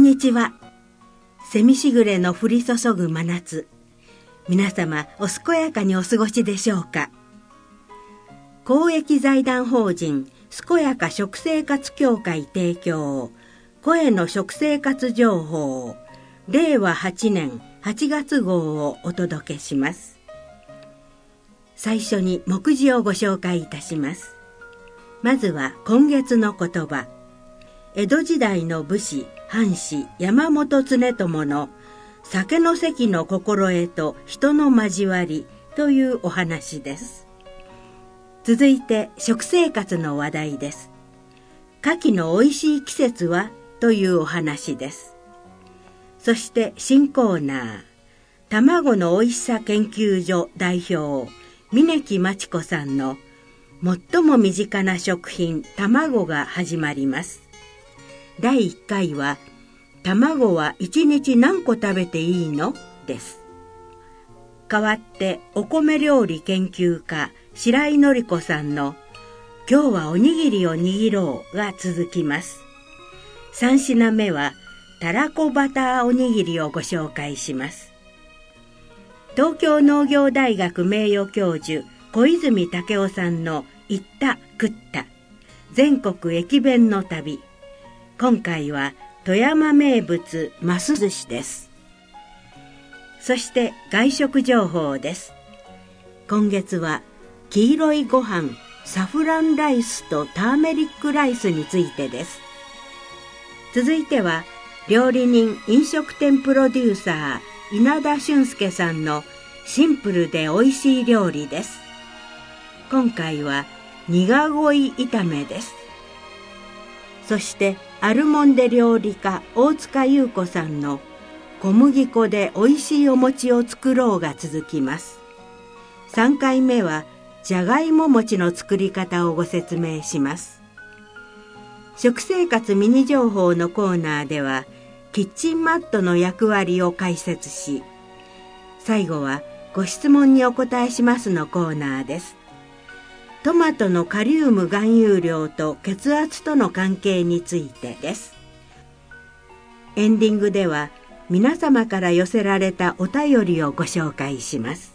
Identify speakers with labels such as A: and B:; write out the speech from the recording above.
A: んにちは。蝉しぐれの降り注ぐ真夏、皆様お健やかにお過ごしでしょうか。公益財団法人健やか食生活協会提供、声の食生活情報、令和8年8月号をお届けします。最初に目次をご紹介いたします。まずは今月の言葉。江戸時代の武士藩士山本経友の酒の席の心得と人の交わりというお話です。続いて食生活の話題です。牡蠣の美味しい季節はというお話です。そして新コーナー、卵の美味しさ研究所代表峯木真知子さんの最も身近な食品卵が始まります。第1回は卵は1日何個食べていいのです。代わってお米料理研究家白井紀子さんの今日はおにぎりを握ろうが続きます。3品目はたらこバターおにぎりをご紹介します。東京農業大学名誉教授小泉武夫さんの行った食った全国駅弁の旅。今回は富山名物ます寿司です。そして外食情報です。今月は黄色いご飯サフランライスとターメリックライスについてです。続いては料理人飲食店プロデューサー稲田俊介さんのシンプルで美味しい料理です。今回は苦鯉炒めです。そしてアルモンデ料理家大塚優子さんの小麦粉で美味しいお餅を作ろうが続きます。3回目はじゃがいも餅の作り方をご説明します。食生活ミニ情報のコーナーではキッチンマットの役割を解説し、最後はご質問にお答えしますのコーナーです。トマトのカリウム含有量と血圧との関係についてです。エンディングでは皆様から寄せられたお便りをご紹介します。